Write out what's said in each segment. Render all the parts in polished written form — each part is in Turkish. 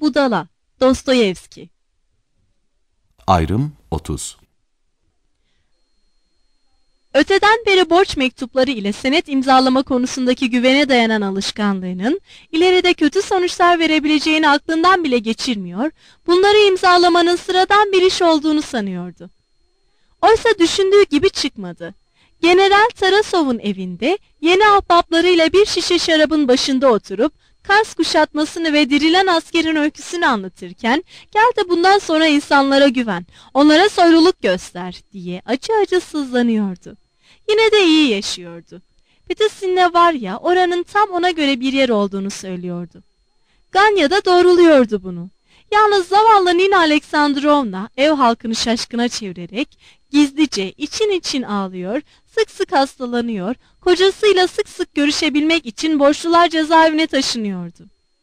Budala, Dostoyevski. Ayrım 30. Öteden beri borç mektupları ile senet imzalama konusundaki güvene dayanan alışkanlığının ileride kötü sonuçlar verebileceğini aklından bile geçirmiyor, bunları imzalamanın sıradan bir iş olduğunu sanıyordu. Oysa düşündüğü gibi çıkmadı. General Tarasov'un evinde yeni ahbaplarıyla bir şişe şarabın başında oturup Kars kuşatmasını ve dirilen askerin öyküsünü anlatırken "Gel de bundan sonra insanlara güven, onlara soyluluk göster" diye acı acı sızlanıyordu. Yine de iyi yaşıyordu. Petesin'le var ya, oranın tam ona göre bir yer olduğunu söylüyordu. Ganya da doğruluyordu bunu. Yalnız zavallı Nina Aleksandrovna ev halkını şaşkına çevirerek gizlice için için ağlıyor, sık sık hastalanıyor, kocasıyla sık sık görüşebilmek için borçlular cezaevine taşınıyordu.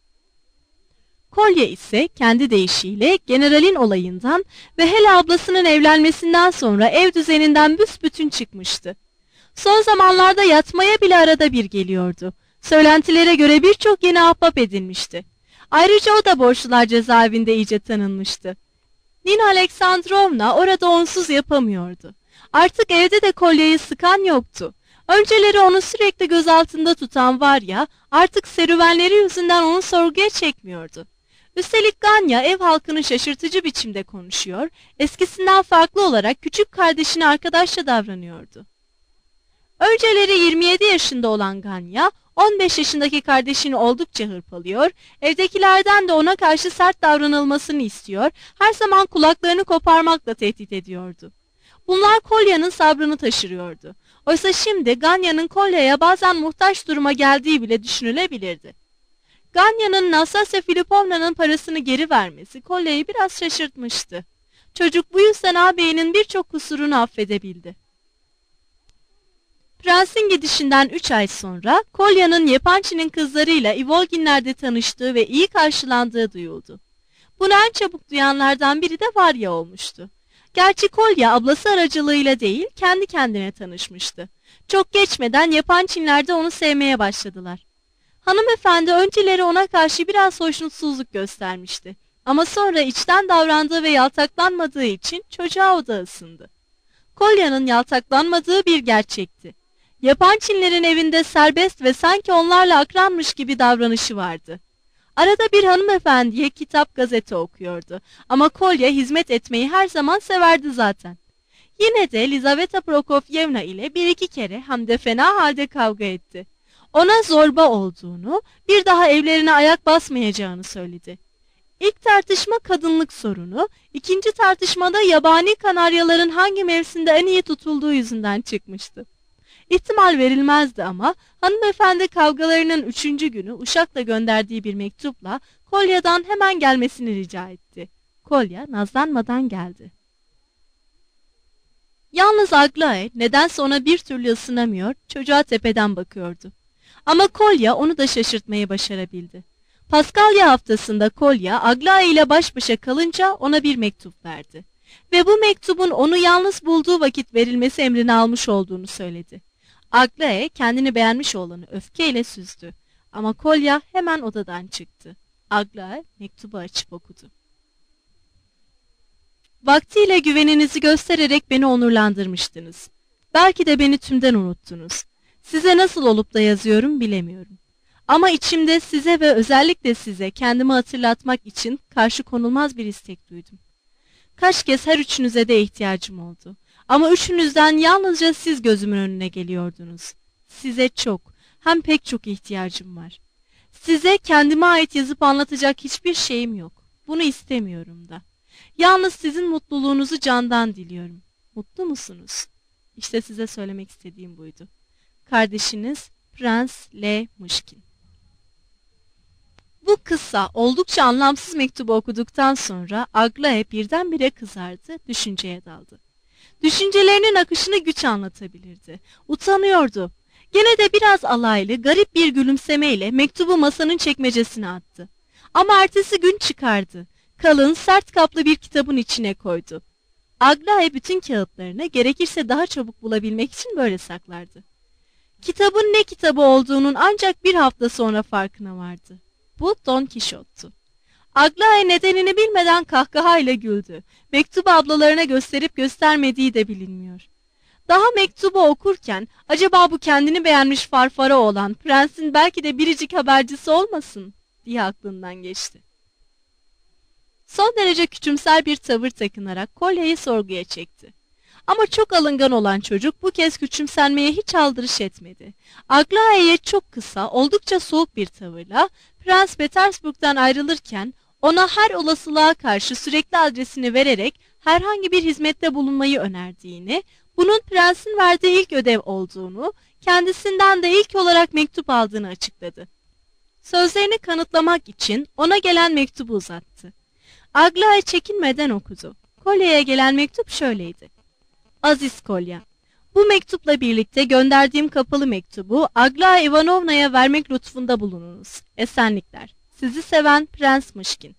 Kolya ise kendi deyişiyle generalin olayından ve hele ablasının evlenmesinden sonra ev düzeninden büsbütün çıkmıştı. Son zamanlarda yatmaya bile arada bir geliyordu. Söylentilere göre birçok yeni ahbap edinmişti. Ayrıca o da borçlular cezaevinde iyice tanınmıştı. Nina Aleksandrovna orada onsuz yapamıyordu. Artık evde de Kolya'yı sıkan yoktu. Önceleri onu sürekli gözaltında tutan var ya, artık serüvenleri yüzünden onu sorguya çekmiyordu. Üstelik Ganya ev halkını şaşırtıcı biçimde konuşuyor, eskisinden farklı olarak küçük kardeşine arkadaşça davranıyordu. Önceleri 27 yaşında olan Ganya, 15 yaşındaki kardeşini oldukça hırpalıyor, evdekilerden de ona karşı sert davranılmasını istiyor, her zaman kulaklarını koparmakla tehdit ediyordu. Bunlar Kolya'nın sabrını taşırıyordu. Oysa şimdi Ganya'nın Kolya'ya bazen muhtaç duruma geldiği bile düşünülebilirdi. Ganya'nın Nastasya Filipovna'nın parasını geri vermesi Kolya'yı biraz şaşırtmıştı. Çocuk bu yüzden ağabeyinin birçok kusurunu affedebildi. Prensin gidişinden 3 ay sonra Kolya'nın Yepançi'nin kızlarıyla Ivolginler'de tanıştığı ve iyi karşılandığı duyuldu. Bunu en çabuk duyanlardan biri de Varya olmuştu. Gerçi Kolya ablası aracılığıyla değil, kendi kendine tanışmıştı. Çok geçmeden Yepançinler de onu sevmeye başladılar. Hanımefendi önceleri ona karşı biraz hoşnutsuzluk göstermişti. Ama sonra içten davrandığı ve yaltaklanmadığı için çocuğa o da ısındı. Kolya'nın yaltaklanmadığı bir gerçekti. Yepançinlerin evinde serbest ve sanki onlarla akranmış gibi davranışı vardı. Arada bir hanımefendiye kitap gazete okuyordu ama Kolya hizmet etmeyi her zaman severdi zaten. Yine de Lizaveta Prokofyevna ile bir iki kere hem de fena halde kavga etti. Ona zorba olduğunu, bir daha evlerine ayak basmayacağını söyledi. İlk tartışma kadınlık sorunu, ikinci tartışmada yabani kanaryaların hangi mevsimde en iyi tutulduğu yüzünden çıkmıştı. İhtimal verilmezdi ama hanımefendi kavgalarının 3. günü Uşak'la gönderdiği bir mektupla Kolya'dan hemen gelmesini rica etti. Kolya nazlanmadan geldi. Yalnız Aglae nedense ona bir türlü ısınamıyor, çocuğa tepeden bakıyordu. Ama Kolya onu da şaşırtmayı başarabildi. Paskalya haftasında Kolya Aglae ile baş başa kalınca ona bir mektup verdi. Ve bu mektubun onu yalnız bulduğu vakit verilmesi emrini almış olduğunu söyledi. Aglae kendini beğenmiş oğlanı öfkeyle süzdü. Ama Kolya hemen odadan çıktı. Aglae mektubu açıp okudu. Vaktiyle güveninizi göstererek beni onurlandırmıştınız. Belki de beni tümden unuttunuz. Size nasıl olup da yazıyorum bilemiyorum. Ama içimde size ve özellikle size kendimi hatırlatmak için karşı konulmaz bir istek duydum. Kaç kez her üçünüze de ihtiyacım oldu. Ama üçünüzden yalnızca siz gözümün önüne geliyordunuz. Size çok, hem pek çok ihtiyacım var. Size kendime ait yazıp anlatacak hiçbir şeyim yok. Bunu istemiyorum da. Yalnız sizin mutluluğunuzu candan diliyorum. Mutlu musunuz? İşte size söylemek istediğim buydu. Kardeşiniz Prens L. Mışkin. Bu kısa, oldukça anlamsız mektubu okuduktan sonra Aglae birdenbire kızardı, düşünceye daldı. Düşüncelerinin akışını güç anlatabilirdi. Utanıyordu. Gene de biraz alaylı, garip bir gülümsemeyle mektubu masanın çekmecesine attı. Ama ertesi gün çıkardı. Kalın, sert kaplı bir kitabın içine koydu. Aglae bütün kağıtlarını gerekirse daha çabuk bulabilmek için böyle saklardı. Kitabın ne kitabı olduğunun ancak bir hafta sonra farkına vardı. Bu Don Kişot'tu. Aglaé nedenini bilmeden kahkahayla güldü. Mektubu ablalarına gösterip göstermediği de bilinmiyor. Daha mektubu okurken acaba bu kendini beğenmiş farfara olan prensin belki de biricik habercisi olmasın diye aklından geçti. Son derece küçümser bir tavır takınarak kolyeyi sorguya çekti. Ama çok alıngan olan çocuk bu kez küçümsenmeye hiç aldırış etmedi. Aglaé'ye çok kısa, oldukça soğuk bir tavırla Prens Petersburg'dan ayrılırken ona her olasılığa karşı sürekli adresini vererek herhangi bir hizmette bulunmayı önerdiğini, bunun prensin verdiği ilk ödev olduğunu, kendisinden de ilk olarak mektup aldığını açıkladı. Sözlerini kanıtlamak için ona gelen mektubu uzattı. Aglaé çekinmeden okudu. Kolya'ya gelen mektup şöyleydi. Aziz Kolya, bu mektupla birlikte gönderdiğim kapalı mektubu Aglaé Ivanovna'ya vermek lütfunda bulununuz. Esenlikler. Sizi seven Prens Mışkin.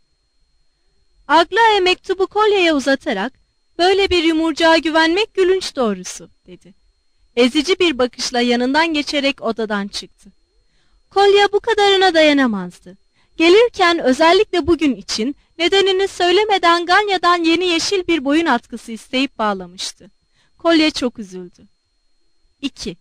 Aglaé mektubu Kolya'ya uzatarak, böyle bir yumurcağa güvenmek gülünç doğrusu, dedi. Ezici bir bakışla yanından geçerek odadan çıktı. Kolya bu kadarına dayanamazdı. Gelirken özellikle bugün için nedenini söylemeden Ganya'dan yeni yeşil bir boyun atkısı isteyip bağlamıştı. Kolya çok üzüldü. 2.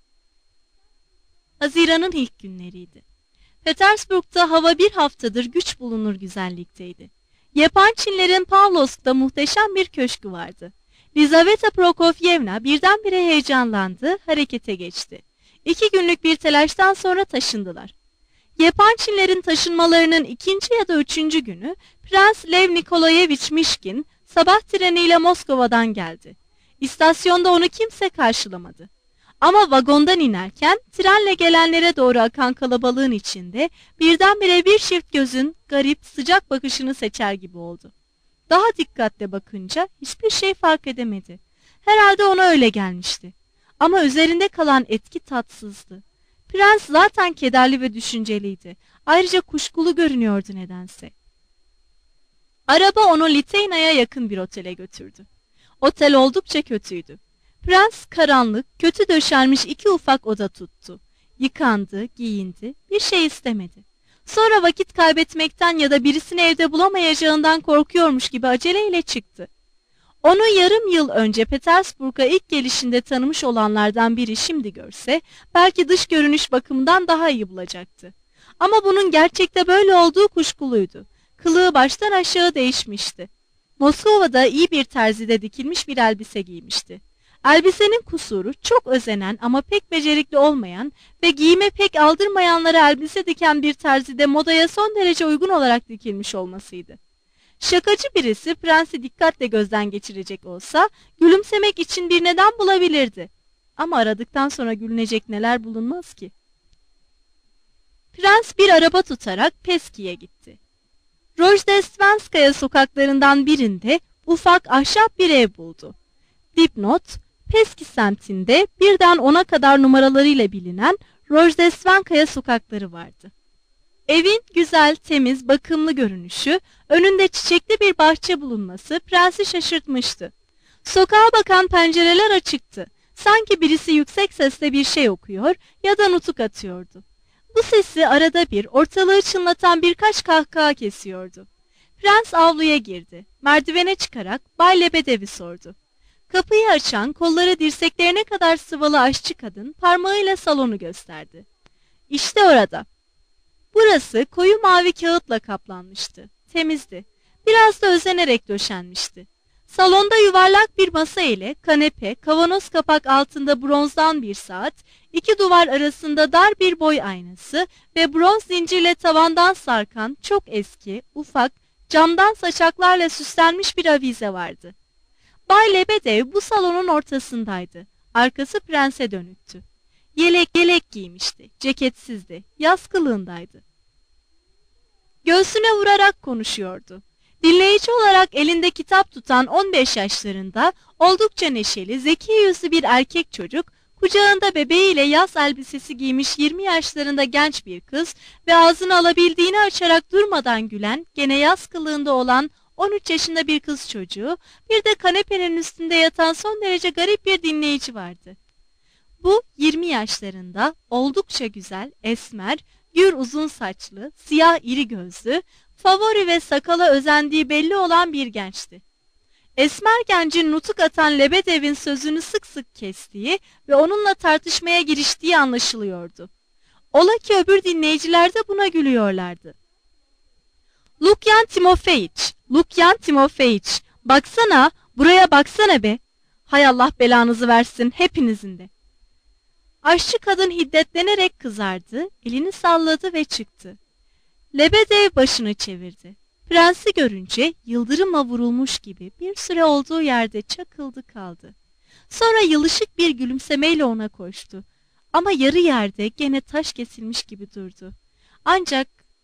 Haziran'ın ilk günleriydi. Petersburg'da hava bir haftadır güç bulunur güzellikteydi. Yepançinlerin Pavlovsk'ta muhteşem bir köşkü vardı. Lizaveta Prokofyevna birdenbire heyecanlandı, harekete geçti. 2 günlük bir telaştan sonra taşındılar. Yepançinlerin taşınmalarının 2. ya da 3. günü Prens Lev Nikolayevich Mişkin sabah treniyle Moskova'dan geldi. İstasyonda onu kimse karşılamadı. Ama vagondan inerken trenle gelenlere doğru akan kalabalığın içinde birdenbire bir çift gözün garip sıcak bakışını seçer gibi oldu. Daha dikkatle bakınca hiçbir şey fark edemedi. Herhalde ona öyle gelmişti. Ama üzerinde kalan etki tatsızdı. Prens zaten kederli ve düşünceliydi. Ayrıca kuşkulu görünüyordu nedense. Araba onu Liteyna'ya yakın bir otele götürdü. Otel oldukça kötüydü. Prens karanlık, kötü döşenmiş 2 ufak oda tuttu. Yıkandı, giyindi, bir şey istemedi. Sonra vakit kaybetmekten ya da birisini evde bulamayacağından korkuyormuş gibi aceleyle çıktı. Onu yarım yıl önce Petersburg'a ilk gelişinde tanımış olanlardan biri şimdi görse, belki dış görünüş bakımından daha iyi bulacaktı. Ama bunun gerçekte böyle olduğu kuşkuluydu. Kılığı baştan aşağı değişmişti. Moskova'da iyi bir terzide dikilmiş bir elbise giymişti. Elbisenin kusuru çok özenen ama pek becerikli olmayan ve giyime pek aldırmayanlara elbise diken bir terzide modaya son derece uygun olarak dikilmiş olmasıydı. Şakacı birisi prensi dikkatle gözden geçirecek olsa gülümsemek için bir neden bulabilirdi. Ama aradıktan sonra gülünecek neler bulunmaz ki? Prens bir araba tutarak Peski'ye gitti. Rojdestvenskaya sokaklarından birinde ufak ahşap bir ev buldu. Dipnot, Peski semtinde birden 10'a kadar numaralarıyla bilinen Rojdestvenkaya sokakları vardı. Evin güzel, temiz, bakımlı görünüşü, önünde çiçekli bir bahçe bulunması prensi şaşırtmıştı. Sokağa bakan pencereler açıktı. Sanki birisi yüksek sesle bir şey okuyor ya da nutuk atıyordu. Bu sesi arada bir ortalığı çınlatan birkaç kahkaha kesiyordu. Prens avluya girdi. Merdivene çıkarak Bay Lebedev'i sordu. Kapıyı açan, kolları dirseklerine kadar sıvalı aşçı kadın parmağıyla salonu gösterdi. İşte orada. Burası koyu mavi kağıtla kaplanmıştı. Temizdi. Biraz da özenerek döşenmişti. Salonda yuvarlak bir masa ile kanepe, kavanoz kapak altında bronzdan bir saat, 2 duvar arasında dar bir boy aynası ve bronz zincirle tavandan sarkan çok eski, ufak, camdan saçaklarla süslenmiş bir avize vardı. Bay Lebedev bu salonun ortasındaydı. Arkası prense dönüktü. Yelek giymişti, ceketsizdi, yaz kılığındaydı. Göğsüne vurarak konuşuyordu. Dinleyici olarak elinde kitap tutan 15 yaşlarında oldukça neşeli, zeki yüzlü bir erkek çocuk, kucağında bebeğiyle yaz elbisesi giymiş 20 yaşlarında genç bir kız ve ağzını alabildiğini açarak durmadan gülen, gene yaz kılığında olan 13 yaşında bir kız çocuğu, bir de kanepenin üstünde yatan son derece garip bir dinleyici vardı. Bu 20 yaşlarında oldukça güzel, esmer, gür uzun saçlı, siyah iri gözlü, favori ve sakala özendiği belli olan bir gençti. Esmer gencin nutuk atan Lebedev'in sözünü sık sık kestiği ve onunla tartışmaya giriştiği anlaşılıyordu. Ola ki öbür dinleyiciler de buna gülüyorlardı. Lukyan Timofeyiç, baksana, buraya baksana be. Hay Allah belanızı versin hepinizin de. Aşçı kadın hiddetlenerek kızardı, elini salladı ve çıktı. Lebedev başını çevirdi. Prensi görünce yıldırımla vurulmuş gibi bir süre olduğu yerde çakıldı kaldı. Sonra yılışık bir gülümsemeyle ona koştu. Ama yarı yerde gene taş kesilmiş gibi durdu. Ancak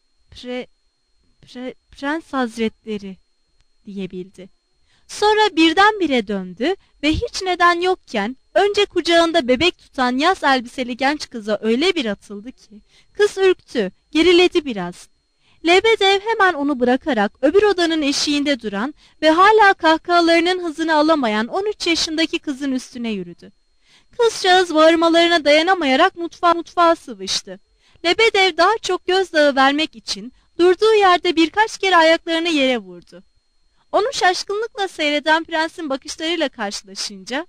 Prens Hazretleri diyebildi. Sonra birdenbire döndü ve hiç neden yokken önce kucağında bebek tutan yaz elbiseli genç kıza öyle bir atıldı ki kız ürktü, geriledi biraz. Lebedev hemen onu bırakarak öbür odanın eşiğinde duran ve hala kahkahalarının hızını alamayan 13 yaşındaki kızın üstüne yürüdü. Kızcağız bağırmalarına dayanamayarak mutfağa sıvıştı. Lebedev daha çok gözdağı vermek için durduğu yerde birkaç kere ayaklarını yere vurdu. Onu şaşkınlıkla seyreden prensin bakışlarıyla karşılaşınca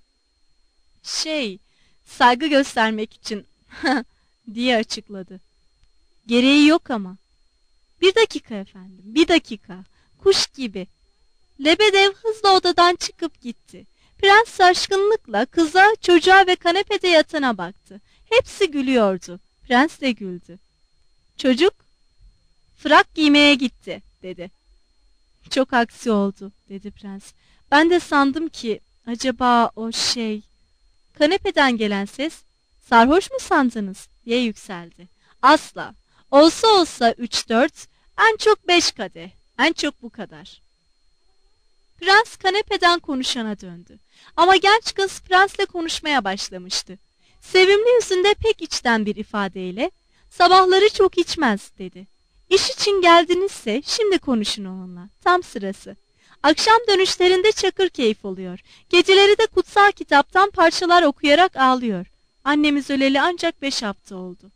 saygı göstermek için diye açıkladı. Gereği yok ama. Bir dakika efendim, bir dakika. Kuş gibi. Lebedev hızla odadan çıkıp gitti. Prens şaşkınlıkla kıza, çocuğa ve kanepede yatana baktı. Hepsi gülüyordu. Prens de güldü. Çocuk, frak giymeye gitti, dedi. Çok aksi oldu, dedi prens. Ben de sandım ki, acaba o Kanepeden gelen ses, sarhoş mu sandınız, diye yükseldi. Asla. Olsa 3-4, en çok 5 kadeh, en çok bu kadar. Prens kanepeden konuşana döndü. Ama genç kız prensle konuşmaya başlamıştı. Sevimli yüzünde pek içten bir ifadeyle, sabahları çok içmez, dedi. İş için geldinizse şimdi konuşun onunla, tam sırası. Akşam dönüşlerinde çakır keyif oluyor. Geceleri de kutsal kitaptan parçalar okuyarak ağlıyor. Annemiz öleli ancak 5 hafta oldu.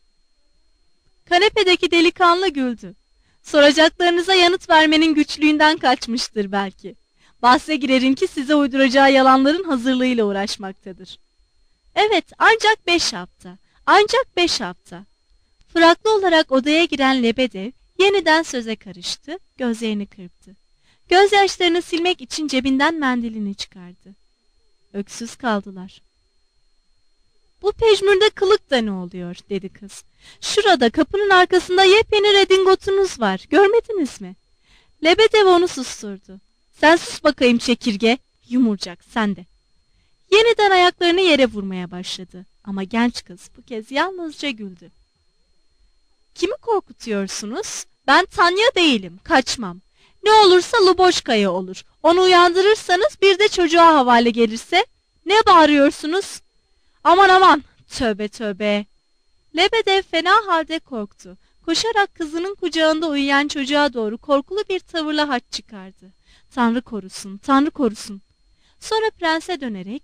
Kanepedeki delikanlı güldü. Soracaklarınıza yanıt vermenin güçlüğünden kaçmıştır belki. Bahse girerim ki size uyduracağı yalanların hazırlığıyla uğraşmaktadır. Evet, ancak 5 hafta. Ancak 5 hafta. Fıraklı olarak odaya giren Lebedev yeniden söze karıştı, gözlerini kırptı. Gözyaşlarını silmek için cebinden mendilini çıkardı. Öksüz kaldılar. Bu pejmürde kılık da ne oluyor, dedi kız. Şurada kapının arkasında yepyeni redingotunuz var, görmediniz mi? Lebedev onu susturdu. Sen sus bakayım çekirge, yumurcak sen de. Yeniden ayaklarını yere vurmaya başladı. Ama genç kız bu kez yalnızca güldü. Kimi korkutuyorsunuz? Ben Tanya değilim, kaçmam. Ne olursa Luboşka'ya olur. Onu uyandırırsanız bir de çocuğa havale gelirse. Ne bağırıyorsunuz? Aman aman, tövbe tövbe. Lebedev fena halde korktu. Koşarak kızının kucağında uyuyan çocuğa doğru korkulu bir tavırla haç çıkardı. Tanrı korusun, Tanrı korusun. Sonra prense dönerek,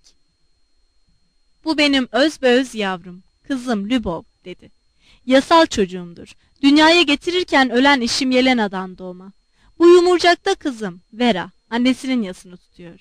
bu benim özbeöz yavrum, kızım Lübov, dedi. Yasal çocuğumdur. Dünyaya getirirken ölen eşim Yelena'dan doğma. Bu yumurcakta kızım, Vera, annesinin yasını tutuyor.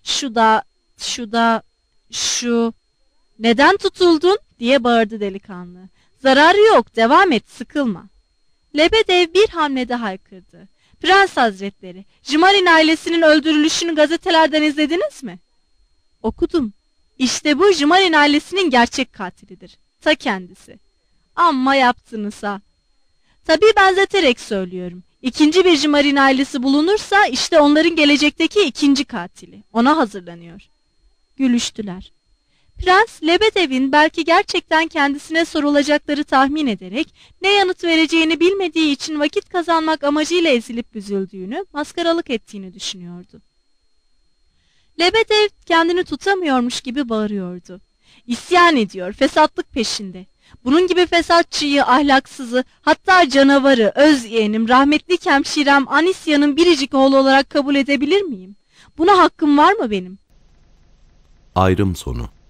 Şu... Neden tutuldun? Diye bağırdı delikanlı. Zararı yok, devam et, sıkılma. Lebedev bir hamlede haykırdı. Prens Hazretleri, Jmarin ailesinin öldürülüşünü gazetelerden izlediniz mi? Okudum. İşte bu Jmarin ailesinin gerçek katilidir. Ta kendisi. Amma yaptınız ha. Tabii benzeterek söylüyorum. İkinci bir Jmarin ailesi bulunursa işte onların gelecekteki ikinci katili. Ona hazırlanıyor. Gülüştüler. Prens Lebedev'in belki gerçekten kendisine sorulacakları tahmin ederek ne yanıt vereceğini bilmediği için vakit kazanmak amacıyla ezilip büzüldüğünü, maskaralık ettiğini düşünüyordu. Lebedev kendini tutamıyormuş gibi bağırıyordu. İsyan ediyor, fesatlık peşinde. Bunun gibi fesatçıyı, ahlaksızı, hatta canavarı, öz yeğenim, rahmetli hemşirem Anisya'nın biricik oğlu olarak kabul edebilir miyim? Buna hakkım var mı benim? Ayrım sonu.